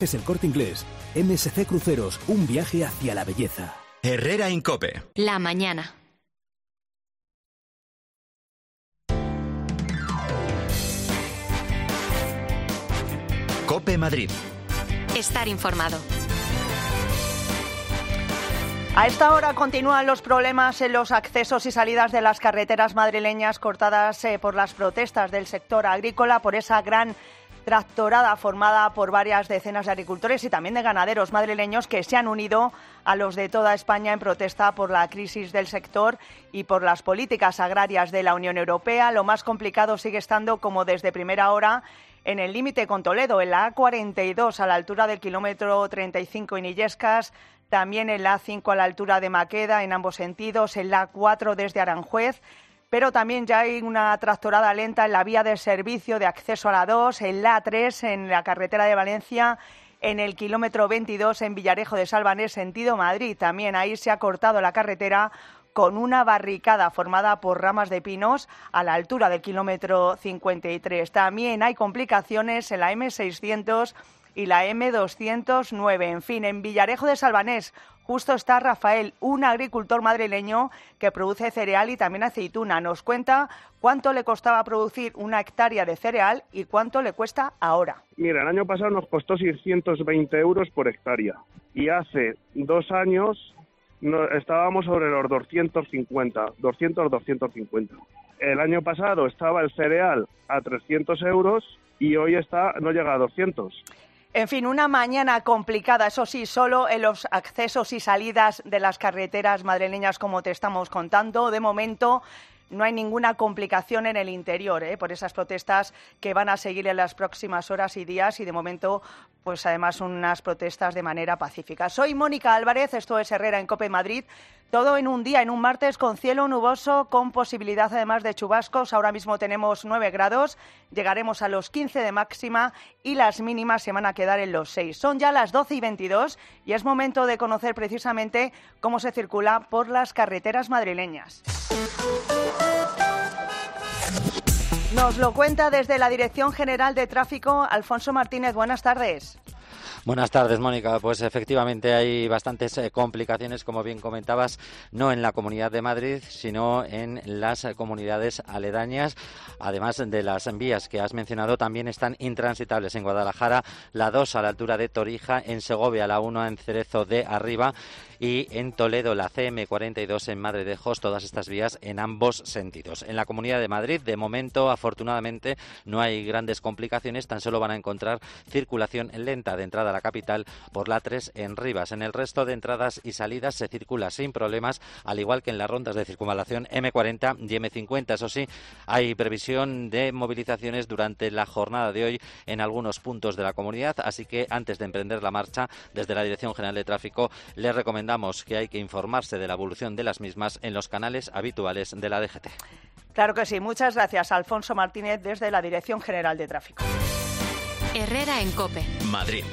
Es El Corte Inglés. MSC Cruceros, un viaje hacia la belleza. Herrera en COPE. La mañana. COPE Madrid. Estar informado. A esta hora continúan los problemas en los accesos y salidas de las carreteras madrileñas cortadas por las protestas del sector agrícola, por esa gran tractorada formada por varias decenas de agricultores y también de ganaderos madrileños que se han unido a los de toda España en protesta por la crisis del sector y por las políticas agrarias de la Unión Europea. Lo más complicado sigue estando, como desde primera hora, en el límite con Toledo, en la A42 a la altura del kilómetro 35 en Illescas, también en la A5 a la altura de Maqueda en ambos sentidos, en la A4 desde Aranjuez, pero también ya hay una tractorada lenta en la vía de servicio de acceso a la 2, en la A3, en la carretera de Valencia, en el kilómetro 22 en Villarejo de Salvanés, sentido Madrid. También ahí se ha cortado la carretera con una barricada formada por ramas de pinos a la altura del kilómetro 53. También hay complicaciones en la M600 y la M209. En fin, en Villarejo de Salvanés justo está Rafael, un agricultor madrileño que produce cereal y también aceituna. Nos cuenta cuánto le costaba producir una hectárea de cereal y cuánto le cuesta ahora. Mira, el año pasado nos costó 620 euros por hectárea y hace 2 años estábamos sobre los 250. El año pasado estaba el cereal a 300 euros y hoy no llega a 200. En fin, una mañana complicada, eso sí, solo en los accesos y salidas de las carreteras madrileñas, como te estamos contando. De momento no hay ninguna complicación en el interior, por esas protestas que van a seguir en las próximas horas y días, y de momento, pues además unas protestas de manera pacífica. Soy Mónica Álvarez, esto es Herrera en COPE Madrid. Todo en un día, en un martes con cielo nuboso, con posibilidad además de chubascos. Ahora mismo tenemos 9 grados, llegaremos a los 15 de máxima y las mínimas se van a quedar en los 6. Son ya las 12:22 y es momento de conocer precisamente cómo se circula por las carreteras madrileñas. Nos lo cuenta desde la Dirección General de Tráfico Alfonso Martínez. Buenas tardes. Buenas tardes, Mónica. Pues efectivamente hay bastantes complicaciones, como bien comentabas, no en la Comunidad de Madrid, sino en las comunidades aledañas. Además de las vías que has mencionado, también están intransitables en Guadalajara, la 2 a la altura de Torija, en Segovia la 1 en Cerezo de Arriba y en Toledo la CM42 en Madre de Jos, todas estas vías en ambos sentidos. En la Comunidad de Madrid, de momento, afortunadamente, no hay grandes complicaciones, tan solo van a encontrar circulación lenta de entrada a la capital por la 3 en Rivas. En el resto de entradas y salidas se circula sin problemas, al igual que en las rondas de circunvalación M40 y M50. Eso sí, hay previsión de movilizaciones durante la jornada de hoy en algunos puntos de la comunidad, así que antes de emprender la marcha, desde la Dirección General de Tráfico les recomendamos que hay que informarse de la evolución de las mismas en los canales habituales de la DGT. Claro que sí. Muchas gracias, Alfonso Martínez, desde la Dirección General de Tráfico. Herrera en COPE. Madrid.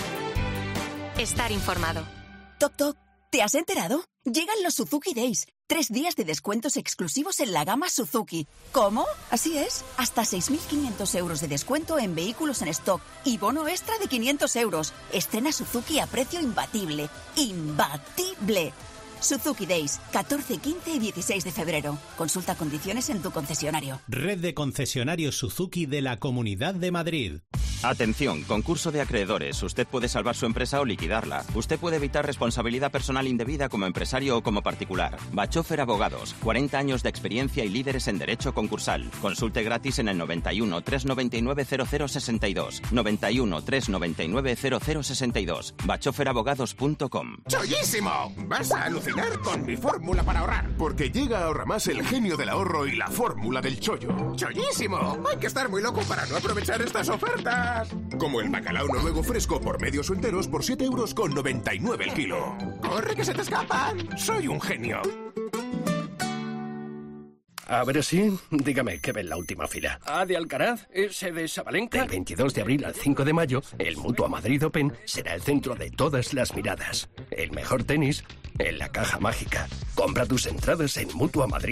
Estar informado. Toc, toc. ¿Te has enterado? Llegan los Suzuki Days. 3 días de descuentos exclusivos en la gama Suzuki. ¿Cómo? Así es. Hasta 6.500 euros de descuento en vehículos en stock y bono extra de 500 euros. Estrena Suzuki a precio imbatible. ¡Imbatible! Suzuki Days, 14, 15 y 16 de febrero. Consulta condiciones en tu concesionario. Red de concesionarios Suzuki de la Comunidad de Madrid. Atención, concurso de acreedores. Usted puede salvar su empresa o liquidarla. Usted puede evitar responsabilidad personal indebida como empresario o como particular. Bachofer Abogados, 40 años de experiencia y líderes en derecho concursal. Consulte gratis en el 91 399 0062. 91 399 0062. bachoferabogados.com. ¡Chollísimo! Vas a alucinar con mi fórmula para ahorrar. Porque llega a Ahorramás el genio del ahorro y la fórmula del chollo. ¡Chollísimo! Hay que estar muy loco para no aprovechar estas ofertas. Como el bacalao noruego fresco por medios o enteros por 7,99 € el kilo. ¡Corre que se te escapan! ¡Soy un genio! A ver si, dígame, ¿qué ve en la última fila? ¿A de Alcaraz? ¿Ese de Sabalenka? Del 22 de abril al 5 de mayo, el Mutua Madrid Open será el centro de todas las miradas. El mejor tenis en la caja mágica. Compra tus entradas en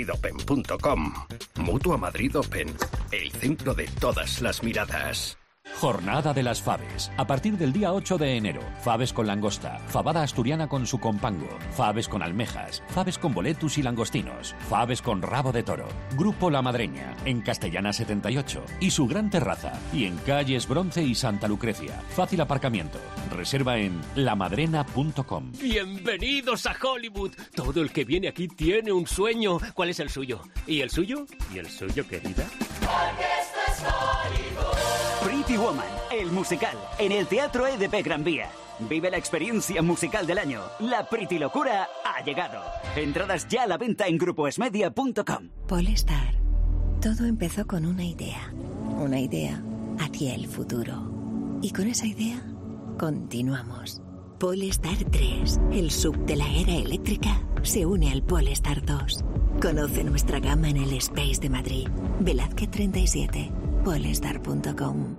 mutuamadridopen.com. Mutua Madrid Open, el centro de todas las miradas. Jornada de las Faves. A partir del día 8 de enero. Faves con langosta, fabada asturiana con su compango, faves con almejas, faves con boletus y langostinos, faves con rabo de toro. Grupo La Madreña, en Castellana 78. Y su gran terraza. Y en calles Bronce y Santa Lucrecia. Fácil aparcamiento. Reserva en lamadrena.com. Bienvenidos a Hollywood. Todo el que viene aquí tiene un sueño. ¿Cuál es el suyo? ¿Y el suyo? ¿Y el suyo, querida? Porque esto es Hollywood. Pretty Woman, el musical, en el Teatro EDP Gran Vía. Vive la experiencia musical del año. La Pretty Locura ha llegado. Entradas ya a la venta en grupoesmedia.com. Polestar. Todo empezó con una idea. Una idea hacia el futuro. Y con esa idea, continuamos. Polestar 3, el SUV de la era eléctrica, se une al Polestar 2. Conoce nuestra gama en el Space de Madrid. Velázquez 37, polestar.com.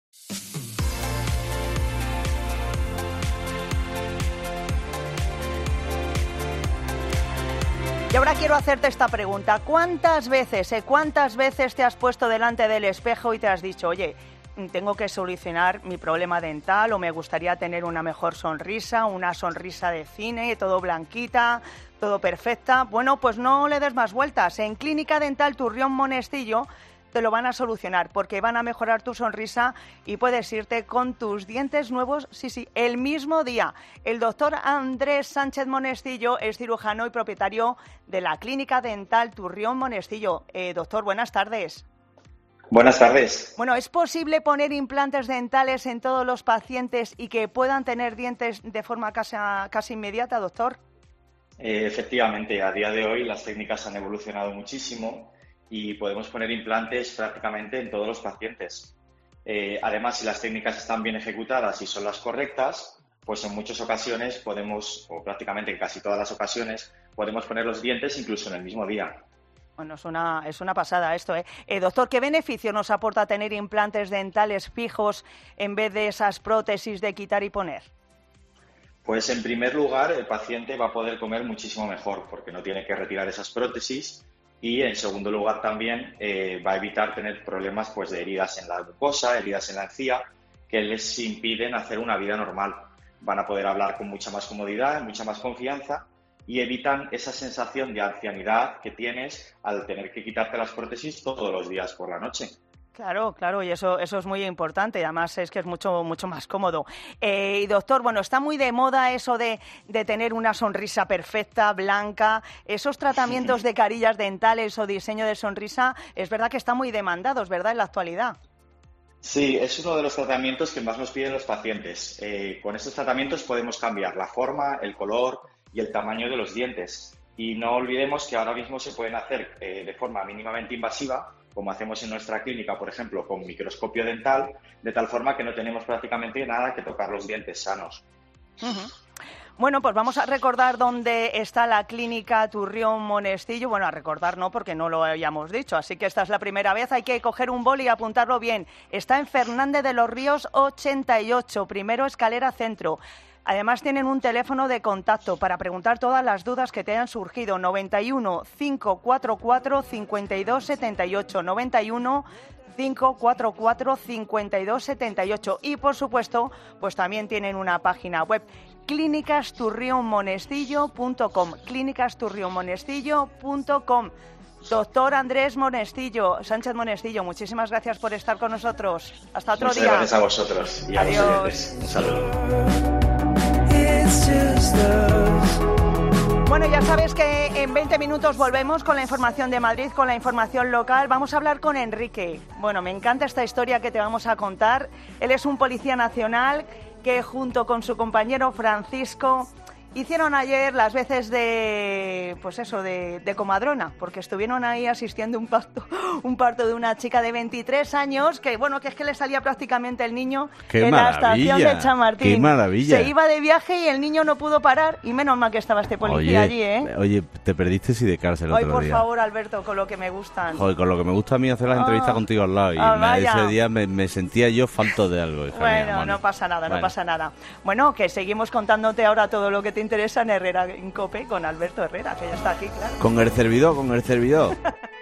Y ahora quiero hacerte esta pregunta. ¿Cuántas veces te has puesto delante del espejo y te has dicho, oye, tengo que solucionar mi problema dental o me gustaría tener una mejor sonrisa, una sonrisa de cine, todo blanquita, todo perfecta? Bueno, pues no le des más vueltas. En Clínica Dental Turrión Monestillo te lo van a solucionar porque van a mejorar tu sonrisa y puedes irte con tus dientes nuevos, sí, el mismo día. El doctor Andrés Sánchez Monestillo es cirujano y propietario de la Clínica Dental Turrión Monestillo. Doctor, buenas tardes. Buenas tardes. Bueno, ¿es posible poner implantes dentales en todos los pacientes y que puedan tener dientes de forma casi inmediata, doctor? Efectivamente, a día de hoy las técnicas han evolucionado muchísimo y podemos poner implantes prácticamente en todos los pacientes. Además, si las técnicas están bien ejecutadas y son las correctas, pues en muchas ocasiones podemos, o prácticamente en casi todas las ocasiones, podemos poner los dientes incluso en el mismo día. Bueno, es una pasada esto, ¿eh? Doctor, ¿qué beneficio nos aporta tener implantes dentales fijos en vez de esas prótesis de quitar y poner? Pues en primer lugar, el paciente va a poder comer muchísimo mejor porque no tiene que retirar esas prótesis. Y en segundo lugar también va a evitar tener problemas pues, de heridas en la mucosa, heridas en la encía, que les impiden hacer una vida normal. Van a poder hablar con mucha más comodidad, mucha más confianza y evitan esa sensación de ancianidad que tienes al tener que quitarte las prótesis todos los días por la noche. Claro, y eso es muy importante, además es que es mucho más cómodo. Y doctor, bueno, está muy de moda eso de tener una sonrisa perfecta, blanca, esos tratamientos de carillas dentales o diseño de sonrisa, es verdad que están muy demandados, ¿verdad?, en la actualidad. Sí, es uno de los tratamientos que más nos piden los pacientes. Con estos tratamientos podemos cambiar la forma, el color y el tamaño de los dientes. Y no olvidemos que ahora mismo se pueden hacer de forma mínimamente invasiva, como hacemos en nuestra clínica, por ejemplo, con microscopio dental, de tal forma que no tenemos prácticamente nada que tocar los dientes sanos. Uh-huh. Bueno, pues vamos a recordar dónde está la Clínica Turrión Monestillo. Bueno, a recordar no, porque no lo habíamos dicho, así que esta es la primera vez. Hay que coger un boli y apuntarlo bien. Está en Fernández de los Ríos 88, primero escalera centro. Además tienen un teléfono de contacto para preguntar todas las dudas que te hayan surgido. 91 544 52 78, 91 544 52 78. Y por supuesto, pues también tienen una página web, clínicasturrionmonestillo.com, clínicasturrionmonestillo.com. Doctor Andrés Sánchez Monestillo, muchísimas gracias por estar con nosotros. Hasta otro día. Muchas gracias a vosotros y a los oyentes. Un saludo. Bueno, ya sabes que en 20 minutos volvemos con la información de Madrid, con la información local. Vamos a hablar con Enrique. Bueno, me encanta esta historia que te vamos a contar. Él es un policía nacional que junto con su compañero Francisco hicieron ayer las veces de comadrona, porque estuvieron ahí asistiendo a un parto de una chica de 23 años, que bueno, que es que le salía prácticamente el niño en la estación de Chamartín. ¡Qué maravilla! Se iba de viaje y el niño no pudo parar, y menos mal que estaba este policía allí, ¿eh? Oye, te perdiste si de cárcel el otro día. Ay, por favor, Alberto, con lo que me gustan. Joder, con lo que me gusta a mí hacer las entrevistas contigo al lado, y ese día me sentía yo falto de algo. Bueno, mía, no pasa nada, no pasa nada. Bueno, que seguimos contándote ahora todo lo que te interesa en Herrera en COPE con Alberto Herrera, que ya está aquí, claro. Con el servidor.